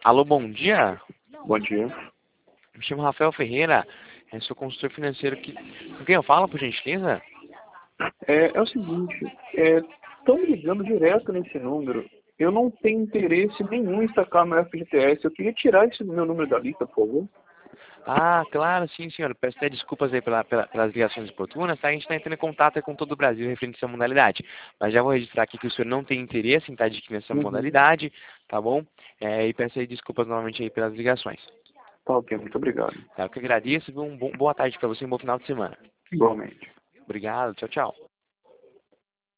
Alô, bom dia. Bom dia. Me chamo Rafael Ferreira, sou consultor financeiro aqui. Com quem eu falo, por gentileza? É o seguinte, estão me ligando direto nesse número. Eu não tenho interesse nenhum em sacar meu FGTS. Eu queria tirar esse meu número da lista, por favor. Ah, claro, sim, senhor. Peço até desculpas aí pelas ligações oportunas, tá? A gente está entrando em contato com todo o Brasil referente a essa modalidade. Mas já vou registrar aqui que o senhor não tem interesse em estar adquirindo essa Uhum. modalidade, tá bom? E peço aí desculpas novamente aí pelas ligações. Tá ok, muito obrigado. Tá? Eu que agradeço, boa tarde para você e um bom final de semana. Igualmente. Obrigado, tchau, tchau.